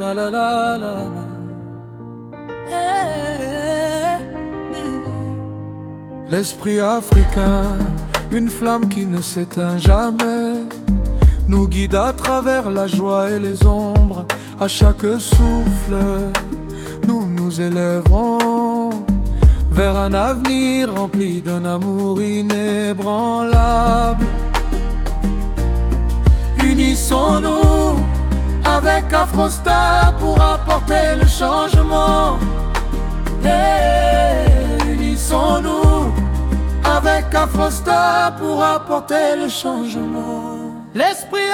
la la la la. L'esprit africain, une flamme qui ne s'éteint jamais, nous guide à travers la joie et les ombres. À chaque souffle, nous nous élèverons vers un avenir rempli d'un amour inébranlable. Unissons-nous avec Afrostar pour apporter le changement. Unissons-nous avec Afrostar pour apporter le changement. L'esprit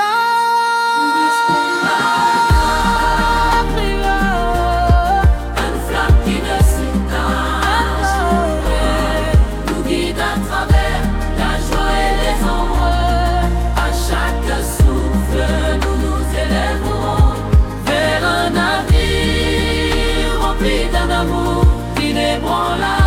une flamme qui ne s'éteint jamais, nous guide à travers la joie et les ombres. À chaque souffle, nous nous élèverons vers un avenir rempli d'un amour inébranlable.